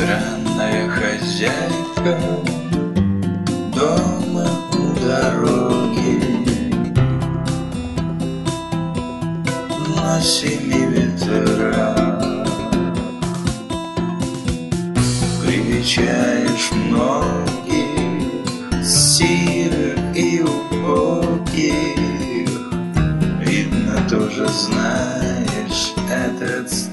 Странная хозяйка дома у дороги, на семи ветрах. Привечаешь многих сирых и убогих, видно, тоже знаешь этот